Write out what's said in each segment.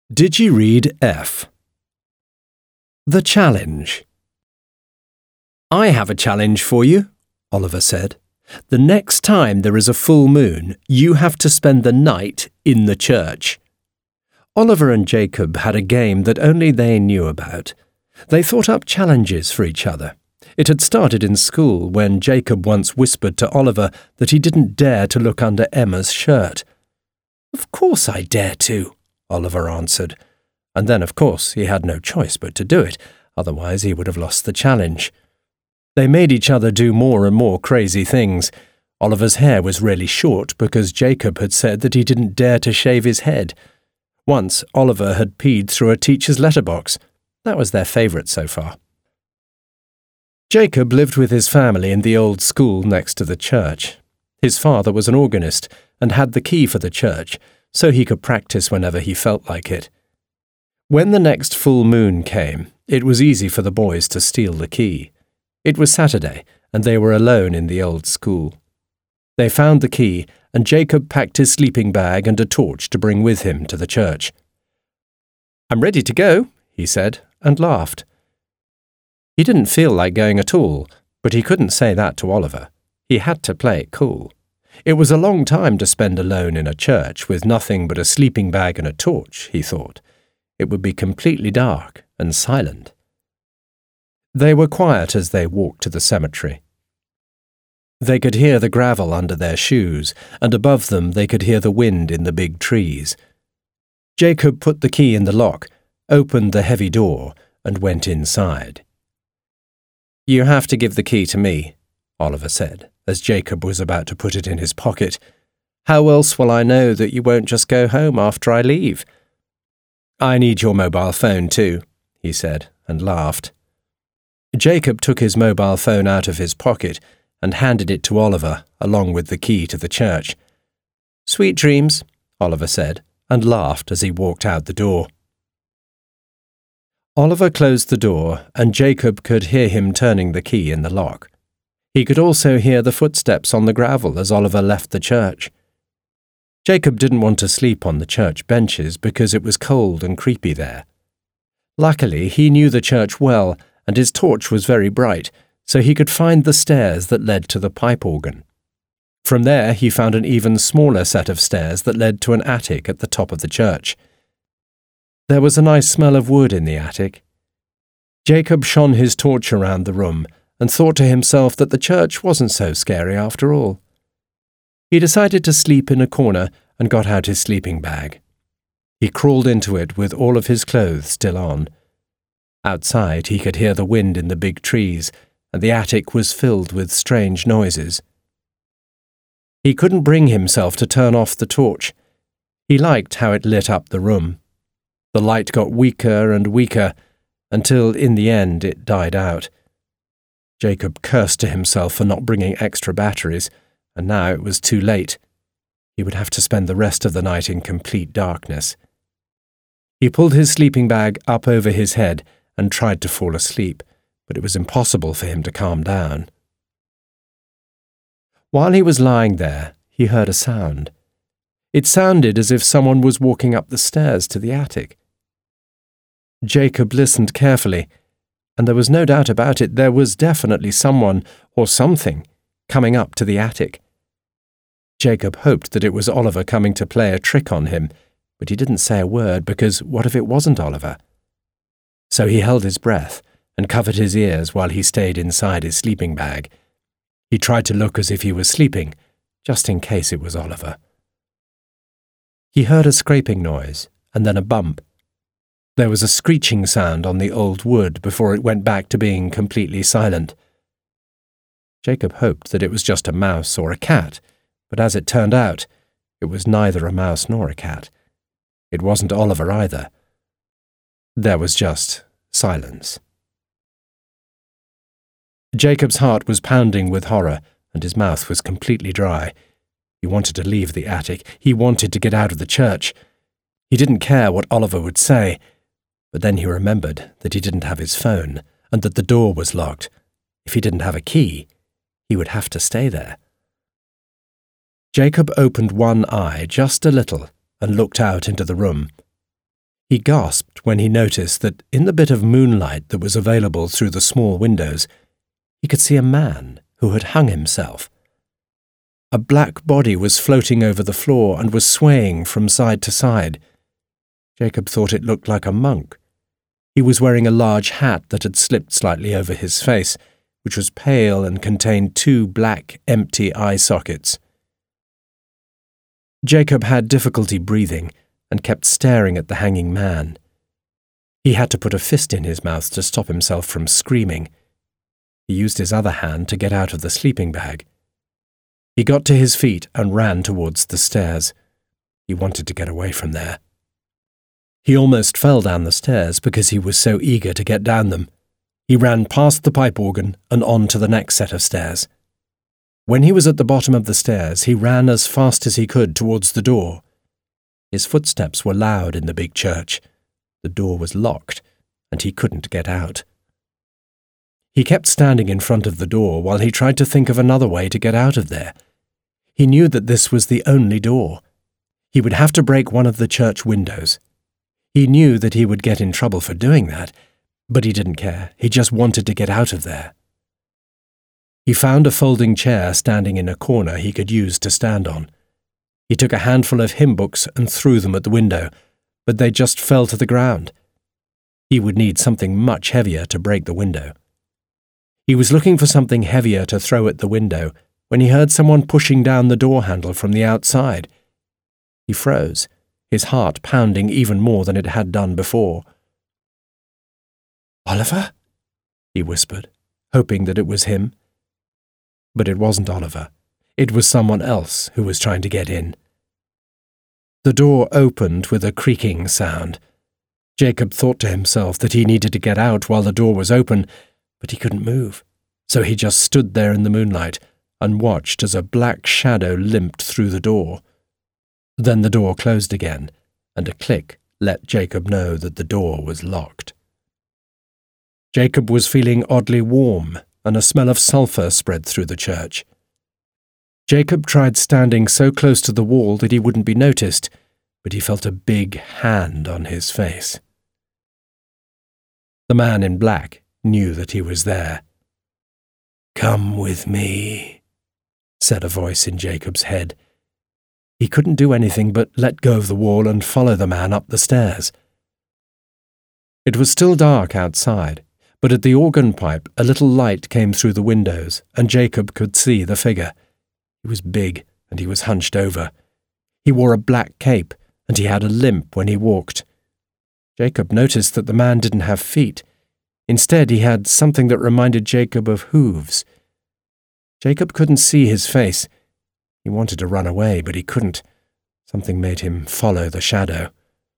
Did you read F? The challenge. I have a challenge for you, Oliver said. The next time there is a full moon, you have to spend the night in the church. Oliver and Jacob had a game that only they knew about. They thought up challenges for each other. It had started in school when Jacob once whispered to Oliver that he didn't dare to look under Emma's shirt. Of course I dare to, Oliver answered. And then, of course, he had no choice but to do it, otherwise he would have lost the challenge. They made each other do more and more crazy things. Oliver's hair was really short because Jacob had said that he didn't dare to shave his head. Once, Oliver had peed through a teacher's letterbox. That was their favourite so far. Jacob lived with his family in the old school next to the church. His father was an organist and had the key for the church, so he could practice whenever he felt like it. When the next full moon came, it was easy for the boys to steal the key. It was Saturday, and they were alone in the old school. They found the key, and Jacob packed his sleeping bag and a torch to bring with him to the church. "I'm ready to go," he said, and laughed. He didn't feel like going at all, but he couldn't say that to Oliver. He had to play it cool. It was a long time to spend alone in a church with nothing but a sleeping bag and a torch, he thought. It would be completely dark and silent. They were quiet as they walked to the cemetery. They could hear the gravel under their shoes, and above them they could hear the wind in the big trees. Jacob put the key in the lock, opened the heavy door, and went inside. "You have to give the key to me," Oliver said, as Jacob was about to put it in his pocket. "How else will I know that you won't just go home after I leave?" "I need your mobile phone too," he said, and laughed. Jacob took his mobile phone out of his pocket and handed it to Oliver, along with the key to the church. "Sweet dreams," Oliver said, and laughed as he walked out the door. Oliver closed the door, and Jacob could hear him turning the key in the lock. He could also hear the footsteps on the gravel as Oliver left the church. Jacob didn't want to sleep on the church benches because it was cold and creepy there. Luckily, he knew the church well, and his torch was very bright, so he could find the stairs that led to the pipe organ. From there, he found an even smaller set of stairs that led to an attic at the top of the church. There was a nice smell of wood in the attic. Jacob shone his torch around the room and thought to himself that the church wasn't so scary after all. He decided to sleep in a corner and got out his sleeping bag. He crawled into it with all of his clothes still on. Outside, he could hear the wind in the big trees, and the attic was filled with strange noises. He couldn't bring himself to turn off the torch. He liked how it lit up the room. The light got weaker and weaker, until in the end it died out. Jacob cursed to himself for not bringing extra batteries, and now it was too late. He would have to spend the rest of the night in complete darkness. He pulled his sleeping bag up over his head and tried to fall asleep, but it was impossible for him to calm down. While he was lying there, he heard a sound. It sounded as if someone was walking up the stairs to the attic. Jacob listened carefully, and there was no doubt about it, there was definitely someone, or something, coming up to the attic. Jacob hoped that it was Oliver coming to play a trick on him, but he didn't say a word because what if it wasn't Oliver? So he held his breath and covered his ears while he stayed inside his sleeping bag. He tried to look as if he was sleeping, just in case it was Oliver. He heard a scraping noise, and then a bump. There was a screeching sound on the old wood before it went back to being completely silent. Jacob hoped that it was just a mouse or a cat, but as it turned out, it was neither a mouse nor a cat. It wasn't Oliver either. There was just silence. Jacob's heart was pounding with horror, and his mouth was completely dry. He wanted to leave the attic. He wanted to get out of the church. He didn't care what Oliver would say, but then he remembered that he didn't have his phone and that the door was locked. If he didn't have a key, he would have to stay there. Jacob opened one eye just a little and looked out into the room. He gasped when he noticed that in the bit of moonlight that was available through the small windows, he could see a man who had hung himself. A black body was floating over the floor and was swaying from side to side. Jacob thought it looked like a monk. He was wearing a large hat that had slipped slightly over his face, which was pale and contained 2 black, empty eye sockets. Jacob had difficulty breathing and kept staring at the hanging man. He had to put a fist in his mouth to stop himself from screaming. He used his other hand to get out of the sleeping bag. He got to his feet and ran towards the stairs. He wanted to get away from there. He almost fell down the stairs because he was so eager to get down them. He ran past the pipe organ and on to the next set of stairs. When he was at the bottom of the stairs, he ran as fast as he could towards the door. His footsteps were loud in the big church. The door was locked, and he couldn't get out. He kept standing in front of the door while he tried to think of another way to get out of there. He knew that this was the only door. He would have to break one of the church windows. He knew that he would get in trouble for doing that, but he didn't care. He just wanted to get out of there. He found a folding chair standing in a corner he could use to stand on. He took a handful of hymn books and threw them at the window, but they just fell to the ground. He would need something much heavier to break the window. He was looking for something heavier to throw at the window when he heard someone pushing down the door handle from the outside. He froze, his heart pounding even more than it had done before. "Oliver?" he whispered, hoping that it was him. But it wasn't Oliver. It was someone else who was trying to get in. The door opened with a creaking sound. Jacob thought to himself that he needed to get out while the door was open, but he couldn't move, so he just stood there in the moonlight and watched as a black shadow limped through the door. Then the door closed again, and a click let Jacob know that the door was locked. Jacob was feeling oddly warm, and a smell of sulphur spread through the church. Jacob tried standing so close to the wall that he wouldn't be noticed, but he felt a big hand on his face. The man in black knew that he was there. "Come with me," said a voice in Jacob's head. He couldn't do anything but let go of the wall and follow the man up the stairs. It was still dark outside, but at the organ pipe a little light came through the windows, and Jacob could see the figure. He was big, and he was hunched over. He wore a black cape, and he had a limp when he walked. Jacob noticed that the man didn't have feet. Instead, he had something that reminded Jacob of hooves. Jacob couldn't see his face. He wanted to run away, but he couldn't. Something made him follow the shadow.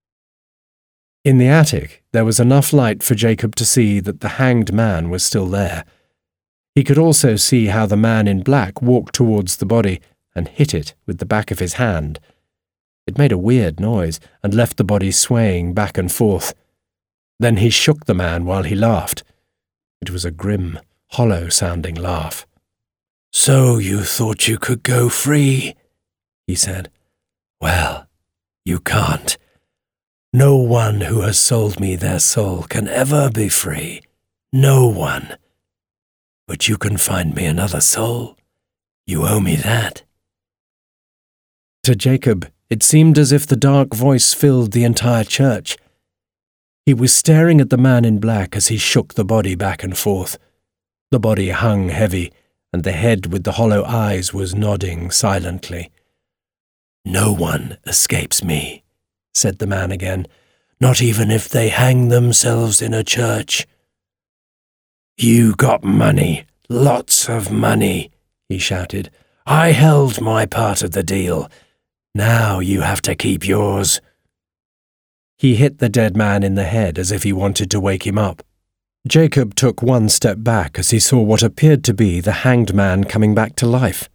In the attic, there was enough light for Jacob to see that the hanged man was still there. He could also see how the man in black walked towards the body and hit it with the back of his hand. It made a weird noise and left the body swaying back and forth. Then he shook the man while he laughed. It was a grim, hollow-sounding laugh. "So you thought you could go free?" he said. "Well, you can't. No one who has sold me their soul can ever be free. No one. But you can find me another soul. You owe me that." To Jacob, it seemed as if the dark voice filled the entire church. He was staring at the man in black as he shook the body back and forth. The body hung heavy, and the head with the hollow eyes was nodding silently. "No one escapes me," said the man again, "not even if they hang themselves in a church." "You got money, lots of money," he shouted. "I held my part of the deal. Now you have to keep yours." He hit the dead man in the head as if he wanted to wake him up. Jacob took one step back as he saw what appeared to be the hanged man coming back to life.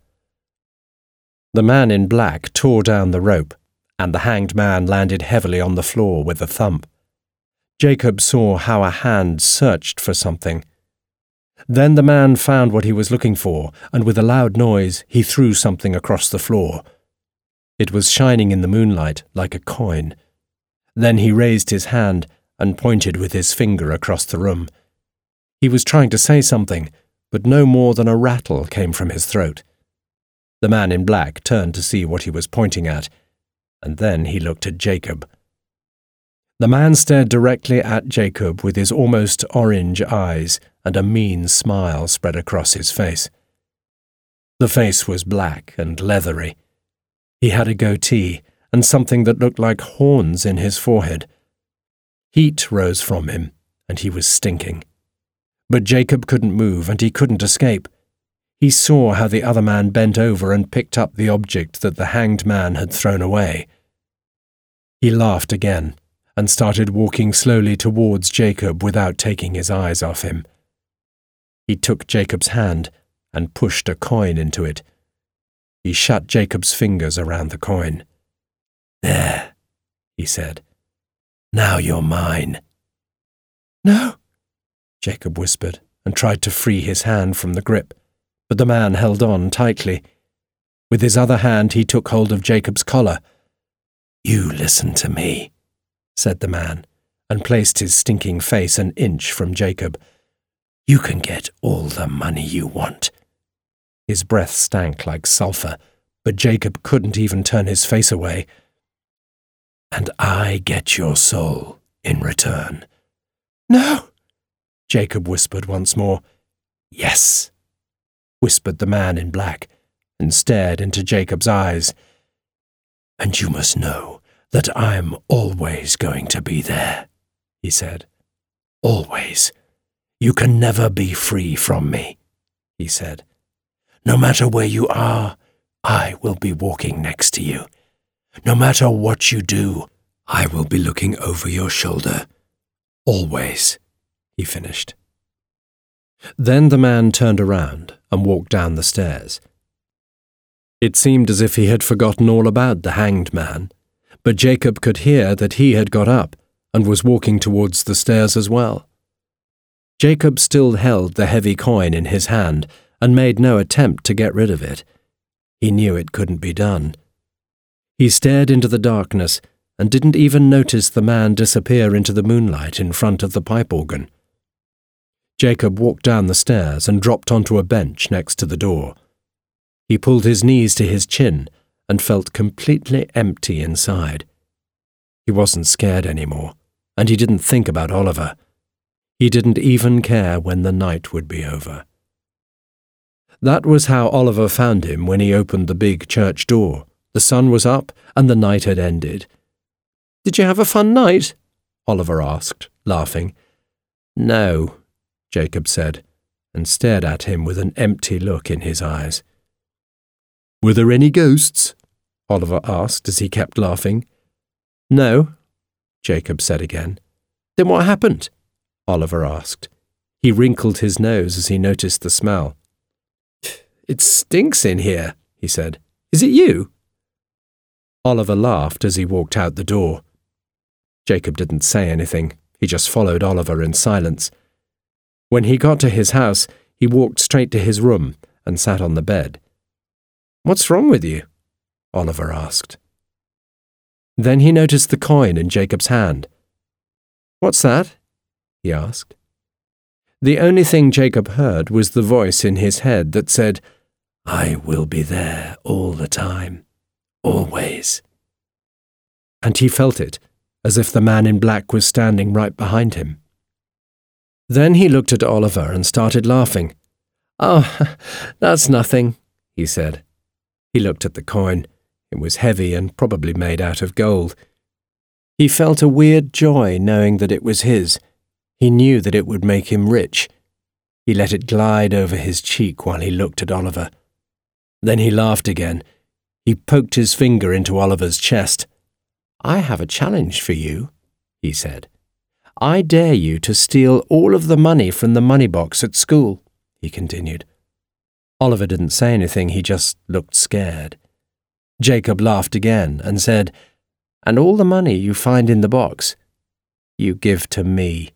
The man in black tore down the rope, and the hanged man landed heavily on the floor with a thump. Jacob saw how a hand searched for something. Then the man found what he was looking for, and with a loud noise he threw something across the floor. It was shining in the moonlight like a coin. Then he raised his hand and pointed with his finger across the room. He was trying to say something, but no more than a rattle came from his throat. The man in black turned to see what he was pointing at, and then he looked at Jacob. The man stared directly at Jacob with his almost orange eyes, and a mean smile spread across his face. The face was black and leathery. He had a goatee and something that looked like horns in his forehead. Heat rose from him, and he was stinking. But Jacob couldn't move, and he couldn't escape. He saw how the other man bent over and picked up the object that the hanged man had thrown away. He laughed again, and started walking slowly towards Jacob without taking his eyes off him. He took Jacob's hand and pushed a coin into it. He shut Jacob's fingers around the coin. "There," he said. "Now you're mine." "No," Jacob whispered, and tried to free his hand from the grip, but the man held on tightly. With his other hand he took hold of Jacob's collar. "You listen to me," said the man, and placed his stinking face an inch from Jacob. "You can get all the money you want." His breath stank like sulphur, but Jacob couldn't even turn his face away. "And I get your soul in return." "No," Jacob whispered once more. "Yes," whispered the man in black, and stared into Jacob's eyes. "And you must know that I'm always going to be there," he said. "Always. You can never be free from me," he said. "No matter where you are, I will be walking next to you. No matter what you do, I will be looking over your shoulder. Always," he finished. Then the man turned around and walked down the stairs. It seemed as if he had forgotten all about the hanged man, but Jacob could hear that he had got up and was walking towards the stairs as well. Jacob still held the heavy coin in his hand and made no attempt to get rid of it. He knew it couldn't be done. He stared into the darkness and didn't even notice the man disappear into the moonlight in front of the pipe organ. Jacob walked down the stairs and dropped onto a bench next to the door. He pulled his knees to his chin and felt completely empty inside. He wasn't scared anymore, and he didn't think about Oliver. He didn't even care when the night would be over. That was how Oliver found him when he opened the big church door. The sun was up and the night had ended. "Did you have a fun night?" Oliver asked, laughing. "No," Jacob said, and stared at him with an empty look in his eyes. "Were there any ghosts?" Oliver asked as he kept laughing. "No," Jacob said again. "Then what happened?" Oliver asked. He wrinkled his nose as he noticed the smell. "It stinks in here," he said. "Is it you?" Oliver laughed as he walked out the door. Jacob didn't say anything. He just followed Oliver in silence. When he got to his house, he walked straight to his room and sat on the bed. "What's wrong with you?" Oliver asked. Then he noticed the coin in Jacob's hand. "What's that?" he asked. The only thing Jacob heard was the voice in his head that said, "I will be there all the time, always." And he felt it, as if the man in black was standing right behind him. Then he looked at Oliver and started laughing. "Oh, that's nothing," he said. He looked at the coin. It was heavy and probably made out of gold. He felt a weird joy knowing that it was his. He knew that it would make him rich. He let it glide over his cheek while he looked at Oliver. Then he laughed again. He poked his finger into Oliver's chest. "I have a challenge for you," he said. "I dare you to steal all of the money from the money box at school," he continued. Oliver didn't say anything, he just looked scared. Jacob laughed again and said, "And all the money you find in the box, you give to me."